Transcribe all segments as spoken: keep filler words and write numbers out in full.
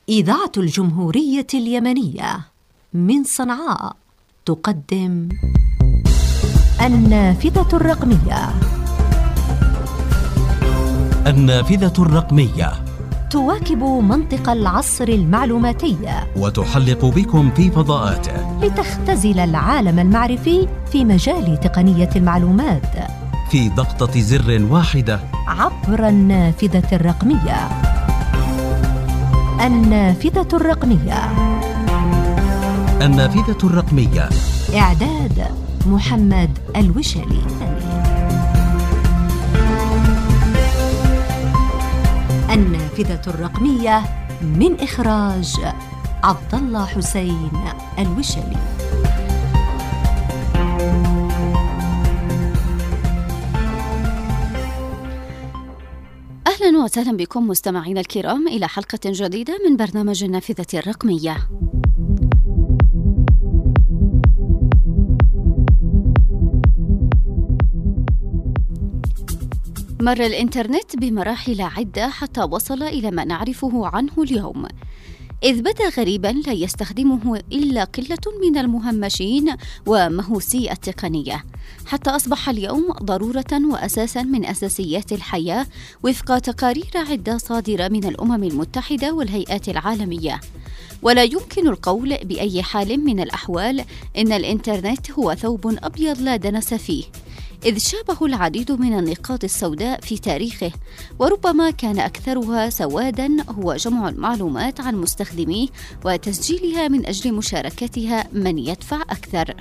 إذاعة الجمهورية اليمنية من صنعاء تقدم النافذة الرقمية. النافذة الرقمية تواكب منطق العصر المعلوماتي وتحلق بكم في فضاءاته لتختزل العالم المعرفي في مجال تقنية المعلومات في ضغطة زر واحدة عبر النافذة الرقمية. النافذة الرقمية. النافذة الرقمية. إعداد محمد الوشلي. النافذة الرقمية من إخراج عبد الله حسين الوشلي. أهلا وسهلا بكم مستمعينا الكرام إلى حلقة جديدة من برنامج النافذة الرقمية. مر الإنترنت بمراحل عدة حتى وصل إلى ما نعرفه عنه اليوم، إذ بدا غريبا لا يستخدمه إلا قلة من المهمشين ومهوسي التقنية، حتى أصبح اليوم ضرورة وأساسا من أساسيات الحياة وفق تقارير عدة صادرة من الأمم المتحدة والهيئات العالمية. ولا يمكن القول بأي حال من الأحوال إن الإنترنت هو ثوب أبيض لا دنس فيه، إذ شابه العديد من النقاط السوداء في تاريخه، وربما كان أكثرها سواداً هو جمع المعلومات عن مستخدميه وتسجيلها من أجل مشاركتها من يدفع أكثر.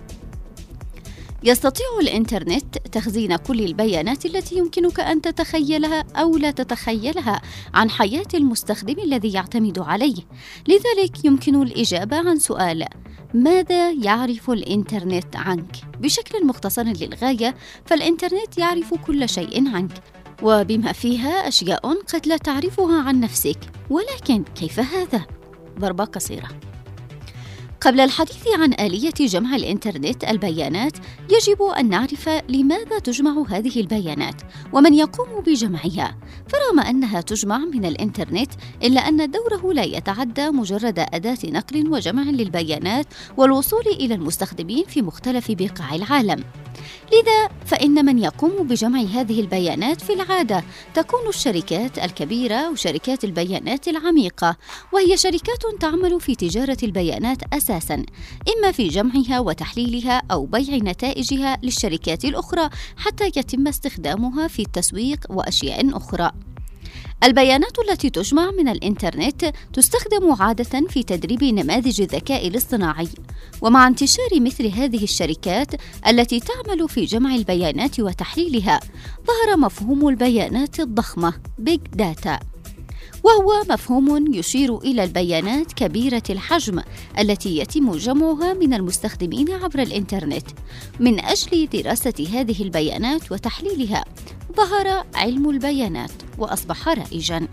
يستطيع الإنترنت تخزين كل البيانات التي يمكنك أن تتخيلها أو لا تتخيلها عن حياة المستخدم الذي يعتمد عليه. لذلك يمكن الإجابة عن سؤال: ماذا يعرف الإنترنت عنك؟ بشكل مختصر للغاية، فالإنترنت يعرف كل شيء عنك، وبما فيها أشياء قد لا تعرفها عن نفسك. ولكن كيف هذا؟ ضربة قصيرة. قبل الحديث عن آلية جمع الإنترنت البيانات، يجب أن نعرف لماذا تجمع هذه البيانات ومن يقوم بجمعها. فرغم أنها تجمع من الإنترنت، إلا أن دوره لا يتعدى مجرد أداة نقل وجمع للبيانات والوصول إلى المستخدمين في مختلف بقاع العالم. لذا فإن من يقوم بجمع هذه البيانات في العادة تكون الشركات الكبيرة وشركات البيانات العميقة، وهي شركات تعمل في تجارة البيانات أساساً، إما في جمعها وتحليلها أو بيع نتائجها للشركات الأخرى حتى يتم استخدامها في التسويق وأشياء أخرى. البيانات التي تجمع من الإنترنت تستخدم عادة في تدريب نماذج الذكاء الاصطناعي، ومع انتشار مثل هذه الشركات التي تعمل في جمع البيانات وتحليلها، ظهر مفهوم البيانات الضخمة Big Data، وهو مفهوم يشير إلى البيانات كبيرة الحجم التي يتم جمعها من المستخدمين عبر الإنترنت. من أجل دراسة هذه البيانات وتحليلها ظهر علم البيانات وأصبح رائجاً.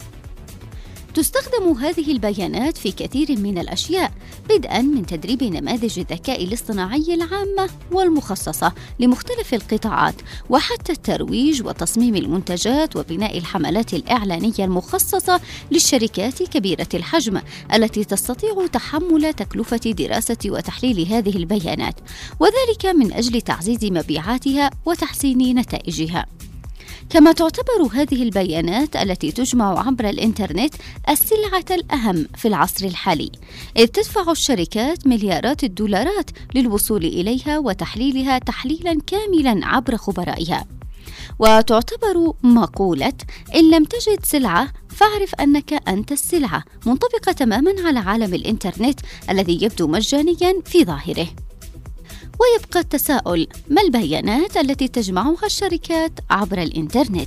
تستخدم هذه البيانات في كثير من الأشياء، بدءاً من تدريب نماذج الذكاء الاصطناعي العامة والمخصصة لمختلف القطاعات، وحتى الترويج وتصميم المنتجات وبناء الحملات الإعلانية المخصصة للشركات كبيرة الحجم التي تستطيع تحمل تكلفة دراسة وتحليل هذه البيانات، وذلك من أجل تعزيز مبيعاتها وتحسين نتائجها. كما تعتبر هذه البيانات التي تجمع عبر الإنترنت السلعة الأهم في العصر الحالي، إذ تدفع الشركات مليارات الدولارات للوصول إليها وتحليلها تحليلاً كاملاً عبر خبرائها. وتعتبر مقولة "إن لم تجد سلعة فاعرف أنك أنت السلعة" منطبقة تماماً على عالم الإنترنت الذي يبدو مجانياً في ظاهره. ويبقى التساؤل: ما البيانات التي تجمعها الشركات عبر الإنترنت؟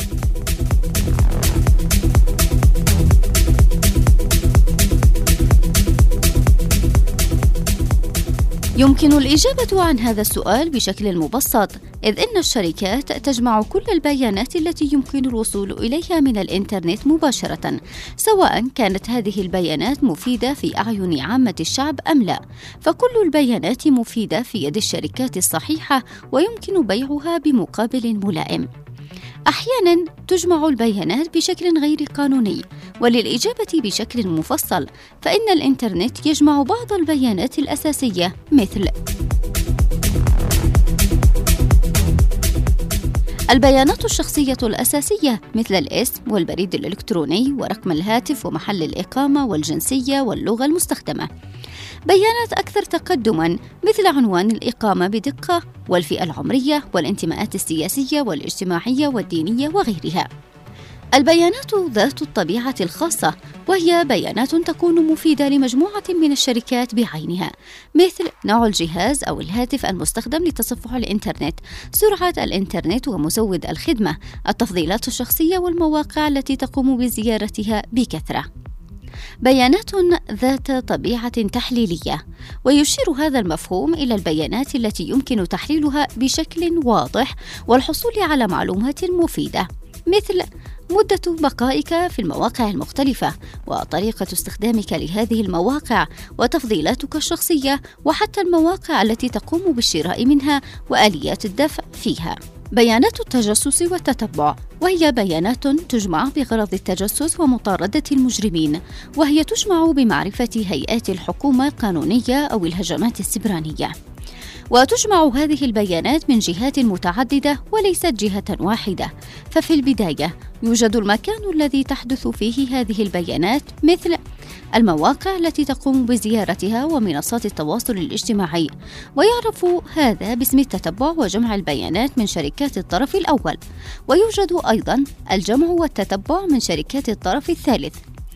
يمكن الإجابة عن هذا السؤال بشكل مبسط، إذ إن الشركات تجمع كل البيانات التي يمكن الوصول إليها من الإنترنت مباشرة، سواء كانت هذه البيانات مفيدة في أعين عامة الشعب أم لا، فكل البيانات مفيدة في يد الشركات الصحيحة ويمكن بيعها بمقابل ملائم. أحياناً تجمع البيانات بشكل غير قانوني، وللإجابة بشكل مفصل فإن الإنترنت يجمع بعض البيانات الأساسية مثل البيانات الشخصية الأساسية مثل الاسم والبريد الإلكتروني ورقم الهاتف ومحل الإقامة والجنسية واللغة المستخدمة. بيانات أكثر تقدماً مثل عنوان الإقامة بدقة والفئة العمرية والانتماءات السياسية والاجتماعية والدينية وغيرها. البيانات ذات الطبيعة الخاصة، وهي بيانات تكون مفيدة لمجموعة من الشركات بعينها، مثل نوع الجهاز أو الهاتف المستخدم لتصفح الإنترنت، سرعة الإنترنت ومزود الخدمة، التفضيلات الشخصية والمواقع التي تقوم بزيارتها بكثرة. بيانات ذات طبيعة تحليلية، ويشير هذا المفهوم إلى البيانات التي يمكن تحليلها بشكل واضح والحصول على معلومات مفيدة، مثل مدة بقائك في المواقع المختلفة وطريقة استخدامك لهذه المواقع وتفضيلاتك الشخصية وحتى المواقع التي تقوم بالشراء منها وآليات الدفع فيها. بيانات التجسس والتتبع، وهي بيانات تجمع بغرض التجسس ومطاردة المجرمين، وهي تجمع بمعرفة هيئات الحكومة القانونية أو الهجمات السبرانية. وتجمع هذه البيانات من جهات متعددة وليست جهة واحدة. ففي البداية يوجد المكان الذي تحدث فيه هذه البيانات، مثل المواقع التي تقوم بزيارتها ومنصات التواصل الاجتماعي، ويعرف هذا باسم التتبع وجمع البيانات من شركات الطرف الأول. ويوجد أيضا الجمع والتتبع من شركات الطرف الثالث،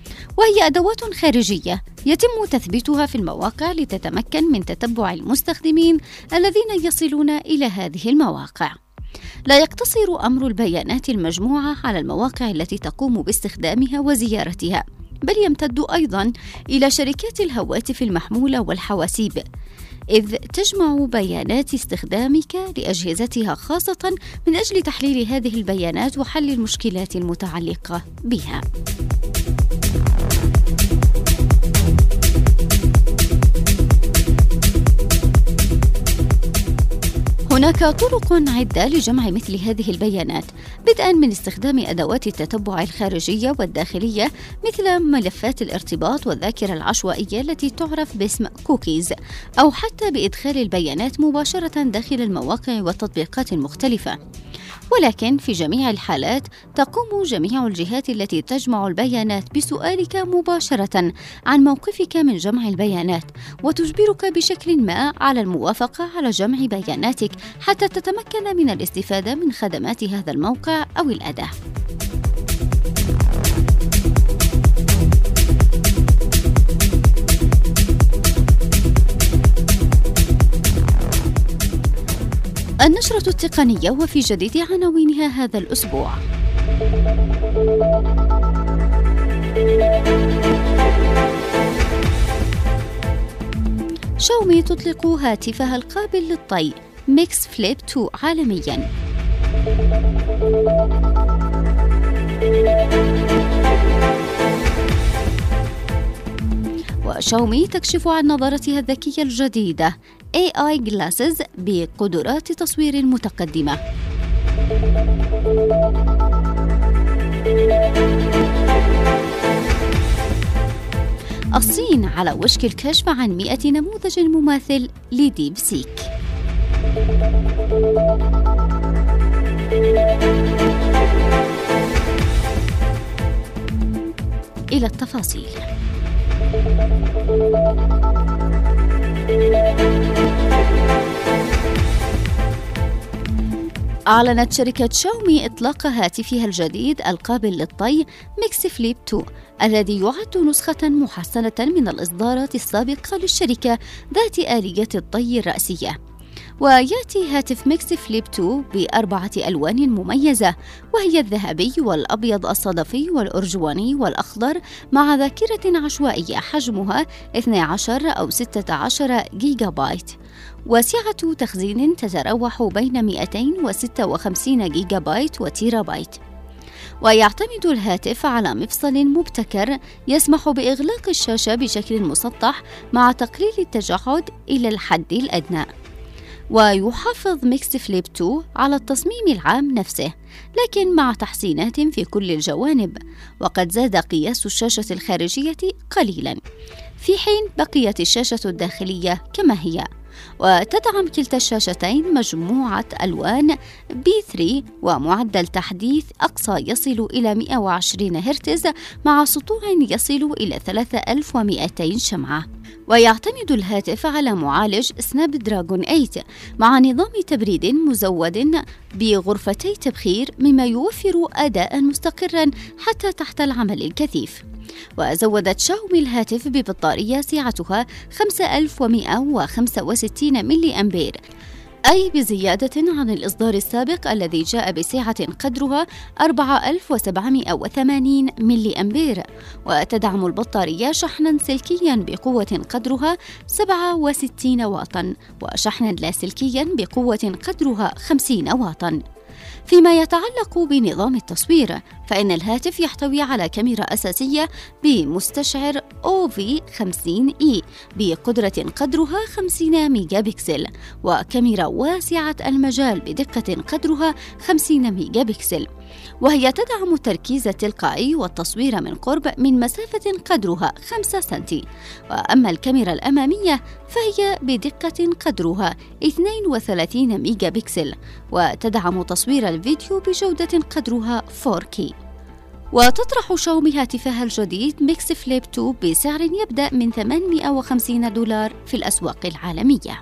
وهي أدوات خارجية يتم تثبيتها في المواقع لتتمكن من تتبع المستخدمين الذين يصلون إلى هذه المواقع. لا يقتصر أمر البيانات المجموعة على المواقع التي تقوم باستخدامها وزيارتها، بل يمتد أيضاً إلى شركات الهواتف المحمولة والحواسيب، إذ تجمع بيانات استخدامك لأجهزتها خاصة من أجل تحليل هذه البيانات وحل المشكلات المتعلقة بها. هناك طرق عدة لجمع مثل هذه البيانات، بدءاً من استخدام أدوات التتبع الخارجية والداخلية مثل ملفات الارتباط والذاكرة العشوائية التي تعرف باسم كوكيز، أو حتى بإدخال البيانات مباشرة داخل المواقع والتطبيقات المختلفة. ولكن في جميع الحالات تقوم جميع الجهات التي تجمع البيانات بسؤالك مباشرة عن موقفك من جمع البيانات، وتجبرك بشكل ما على الموافقة على جمع بياناتك حتى تتمكن من الاستفادة من خدمات هذا الموقع أو الأداة. النشرة التقنية وفي جديد عناوينها هذا الأسبوع. شاومي تطلق هاتفها القابل للطي ميكس فليب اثنين عالمياً. وشاومي تكشف عن نظارتها الذكية الجديدة إيه آي Glasses بقدرات تصوير متقدمة. الصين على وشك الكشف عن مئة نموذج مماثل لديب سيك. إلى التفاصيل. أعلنت شركة شاومي إطلاق هاتفها الجديد القابل للطي ميكس فليب اثنين، الذي يعد نسخة محسنة من الإصدارات السابقة للشركة ذات آلية الطي الرأسية. ويأتي هاتف ميكس فليب اثنين بأربعة ألوان مميزة، وهي الذهبي والأبيض الصدفي والأرجواني والأخضر، مع ذاكرة عشوائية حجمها اثني عشر أو ستة عشر جيجا بايت، وسعة تخزين تتراوح بين مئتين وستة وخمسين جيجا بايت وتيرا بايت. ويعتمد الهاتف على مفصل مبتكر يسمح بإغلاق الشاشة بشكل مسطح مع تقليل التجعد إلى الحد الأدنى. ويحافظ ميكس فليب اثنين على التصميم العام نفسه، لكن مع تحسينات في كل الجوانب، وقد زاد قياس الشاشة الخارجية قليلاً، في حين بقيت الشاشة الداخلية كما هي. وتدعم كلتا الشاشتين مجموعة ألوان بي ثلاثة ومعدل تحديث أقصى يصل إلى مئة وعشرين هرتز مع سطوع يصل إلى ثلاثة آلاف ومئتين شمعة. ويعتمد الهاتف على معالج سناب دراجون ثمانية مع نظام تبريد مزود بغرفتي تبخير، مما يوفر أداء مستقرا حتى تحت العمل الكثيف. وزودت شاومي الهاتف ببطارية سعتها خمسة آلاف ومئة وخمسة وستين ملي أمبير، أي بزيادة عن الإصدار السابق الذي جاء بسعة قدرها أربعة آلاف وسبعمئة وثمانين ملي أمبير. وتدعم البطارية شحنا سلكيا بقوة قدرها سبعة وستين واطا وشحنا لاسلكيا بقوة قدرها خمسين واطا. فيما يتعلق بنظام التصوير، فإن الهاتف يحتوي على كاميرا أساسية بمستشعر أو في خمسين إي بقدرة قدرها خمسين ميجا بكسل، وكاميرا واسعة المجال بدقة قدرها خمسين ميجا بكسل، وهي تدعم التركيز التلقائي والتصوير من قرب من مسافة قدرها خمسة سنتي. وأما الكاميرا الأمامية فهي بدقة قدرها اثنين وثلاثين ميجا بكسل، وتدعم تصوير الفيديو بجودة قدرها فور كي. وتطرح شاومي هاتفها الجديد ميكس فليب اثنين بسعر يبدأ من ثمانمئة وخمسين دولار في الأسواق العالمية.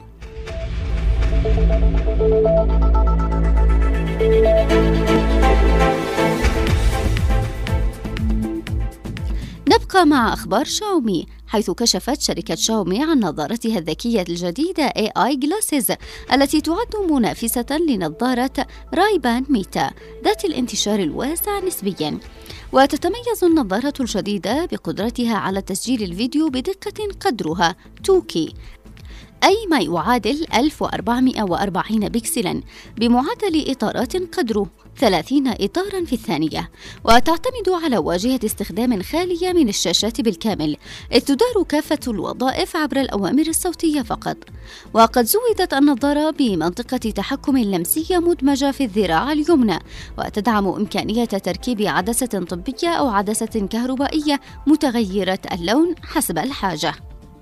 نبقى مع أخبار شاومي، حيث كشفت شركة شاومي عن نظارتها الذكية الجديدة إيه آي Glasses التي تعد منافسة لنظارة رايبان ميتا ذات الانتشار الواسع نسبياً. وتتميز النظارة الجديدة بقدرتها على تسجيل الفيديو بدقة قدرها تو كي، أي ما يعادل ألف وأربعمئة وأربعين بكسلاً، بمعدل إطارات قدره ثلاثين إطاراً في الثانية. وتعتمد على واجهة استخدام خالية من الشاشات بالكامل، إذ تدار كافة الوظائف عبر الأوامر الصوتية فقط. وقد زودت النظارة بمنطقة تحكم لمسية مدمجة في الذراع اليمنى، وتدعم إمكانية تركيب عدسة طبية أو عدسة كهربائية متغيرة اللون حسب الحاجة.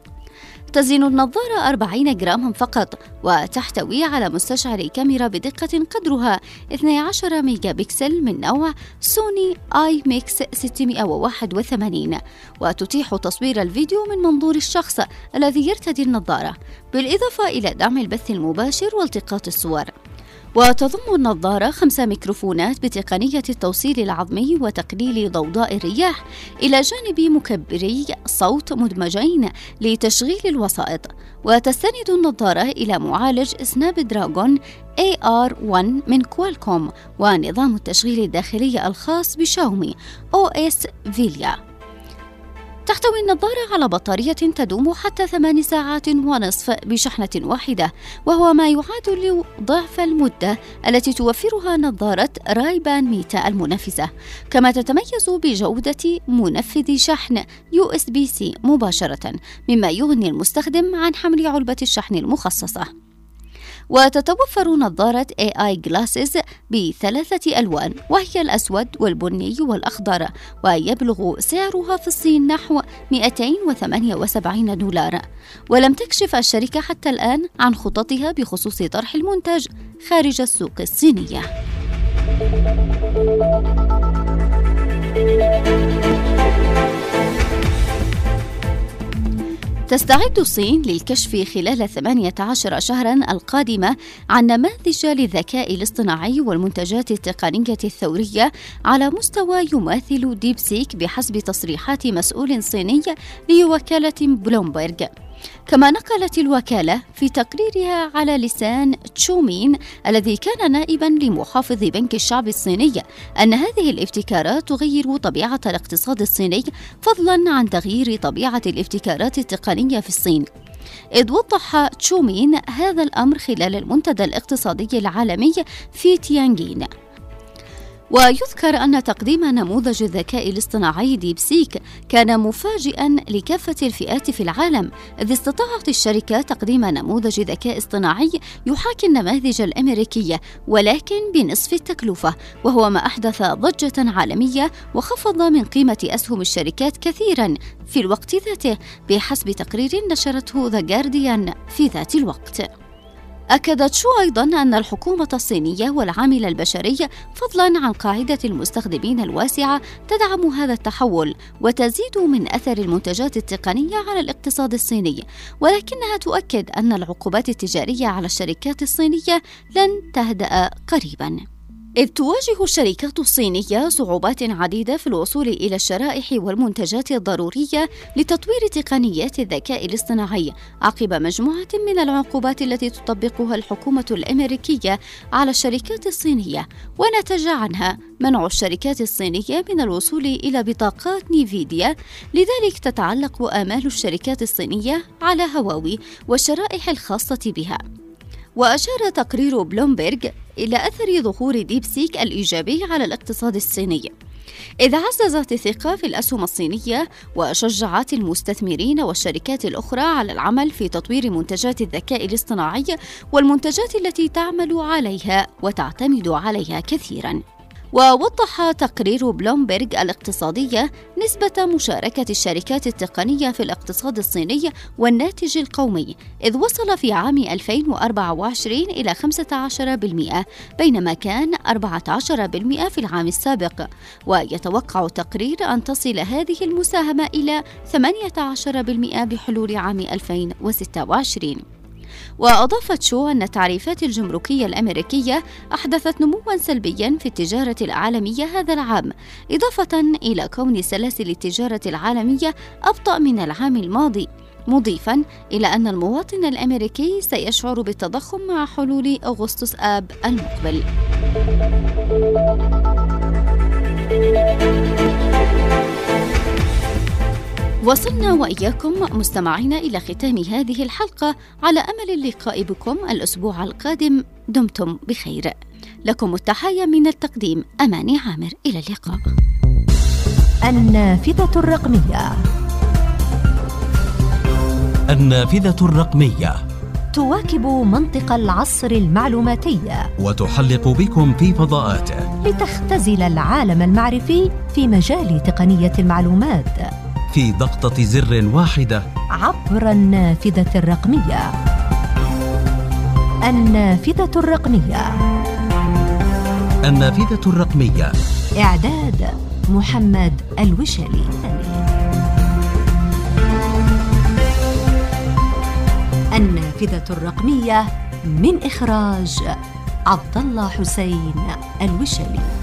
تزن النظارة أربعين جراما فقط، وتحتوي على مستشعر كاميرا بدقة قدرها اثني عشر ميجا بكسل من نوع سوني آي ميكس ستمئة وواحد وثمانين، وتتيح تصوير الفيديو من منظور الشخص الذي يرتدي النظارة، بالإضافة إلى دعم البث المباشر والتقاط الصور. وتضم النظارة خمس ميكروفونات بتقنية التوصيل العظمي وتقليل ضوضاء الرياح، إلى جانب مكبري صوت مدمجين لتشغيل الوسائط. وتستند النظارة إلى معالج سناب دراجون إيه آر واحد من كوالكوم، ونظام التشغيل الداخلي الخاص بشاومي أو إس فيليا. تحتوي النظارة على بطارية تدوم حتى ثمان ساعات ونصف بشحنة واحدة، وهو ما يعادل ضعف المدة التي توفرها نظارة رايبان ميتا المنافسة. كما تتميز بجودة منفذ شحن يو إس بي سي مباشرة، مما يغني المستخدم عن حمل علبة الشحن المخصصة. وتتوفر نظارة إيه آي Glasses بثلاثة ألوان، وهي الأسود والبني والأخضر، ويبلغ سعرها في الصين نحو مئتين وثمانية وسبعين دولار. ولم تكشف الشركة حتى الآن عن خططها بخصوص طرح المنتج خارج السوق الصينية. تستعد الصين للكشف خلال ثمانية عشر شهراً القادمة عن نماذج للذكاء الاصطناعي والمنتجات التقنية الثورية على مستوى يماثل ديب سيك، بحسب تصريحات مسؤول صيني لوكالة بلومبرغ. كما نقلت الوكالة في تقريرها على لسان تشومين الذي كان نائبا لمحافظ بنك الشعب الصيني أن هذه الابتكارات تغير طبيعة الاقتصاد الصيني، فضلا عن تغيير طبيعة الابتكارات التقنية في الصين. إذ وضح تشومين هذا الأمر خلال المنتدى الاقتصادي العالمي في تيانجين. ويذكر أن تقديم نموذج الذكاء الاصطناعي ديب سيك كان مفاجئاً لكافة الفئات في العالم، إذ استطاعت الشركة تقديم نموذج ذكاء اصطناعي يحاكي النماذج الأمريكية ولكن بنصف التكلفة، وهو ما أحدث ضجة عالمية وخفض من قيمة أسهم الشركات كثيراً في الوقت ذاته، بحسب تقرير نشرته ذا جارديان في ذات الوقت. أكدت شو أيضاً أن الحكومة الصينية والعامل البشري فضلاً عن قاعدة المستخدمين الواسعة تدعم هذا التحول وتزيد من أثر المنتجات التقنية على الاقتصاد الصيني، ولكنها تؤكد أن العقوبات التجارية على الشركات الصينية لن تهدأ قريباً، إذ تواجه الشركات الصينية صعوبات عديدة في الوصول إلى الشرائح والمنتجات الضرورية لتطوير تقنيات الذكاء الاصطناعي عقب مجموعة من العقوبات التي تطبقها الحكومة الأمريكية على الشركات الصينية، ونتج عنها منع الشركات الصينية من الوصول إلى بطاقات نيفيديا. لذلك تتعلق آمال الشركات الصينية على هواوي والشرائح الخاصة بها. وأشار تقرير بلومبيرغ إلى أثر ظهور ديب سيك الإيجابي على الاقتصاد الصيني، إذ عززت الثقة في الأسهم الصينية وشجعت المستثمرين والشركات الأخرى على العمل في تطوير منتجات الذكاء الاصطناعي والمنتجات التي تعمل عليها وتعتمد عليها كثيراً. ووضح تقرير بلومبيرغ الاقتصادية نسبة مشاركة الشركات التقنية في الاقتصاد الصيني والناتج القومي، إذ وصل في عام ألفين وأربعة وعشرين إلى خمسة عشر بالمئة بينما كان أربعة عشر بالمئة في العام السابق، ويتوقع التقرير أن تصل هذه المساهمة إلى ثمانية عشر بالمئة بحلول عام ألفين وستة وعشرين. وأضافت شو أن التعريفات الجمركية الأمريكية أحدثت نمواً سلبياً في التجارة العالمية هذا العام، إضافة إلى كون سلاسل التجارة العالمية أبطأ من العام الماضي، مضيفاً إلى أن المواطن الأمريكي سيشعر بالتضخم مع حلول أغسطس آب المقبل. وصلنا وإياكم مستمعين إلى ختام هذه الحلقة، على أمل اللقاء بكم الأسبوع القادم. دمتم بخير. لكم التحايا من التقديم أماني عامر. إلى اللقاء. النافذة الرقمية. النافذة الرقمية تواكب منطق العصر المعلوماتي وتحلق بكم في فضاءاته لتختزل العالم المعرفي في مجال تقنية المعلومات في ضغطة زر واحدة عبر النافذة الرقمية. النافذة الرقمية. النافذة الرقمية. إعداد محمد الوشلي. النافذة الرقمية من إخراج عبد الله حسين الوشلي.